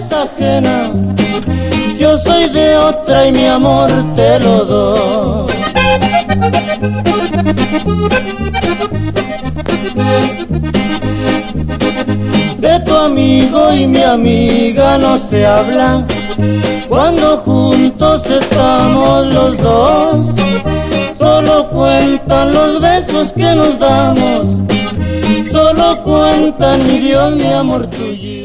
es ajena, yo soy de otra y mi amor te lo doy. De tu amigo y mi amiga no se habla, cuando juntos estamos los dos. Solo cuentan los besos que nos damos, solo cuentan mi Dios, mi amor tuyo.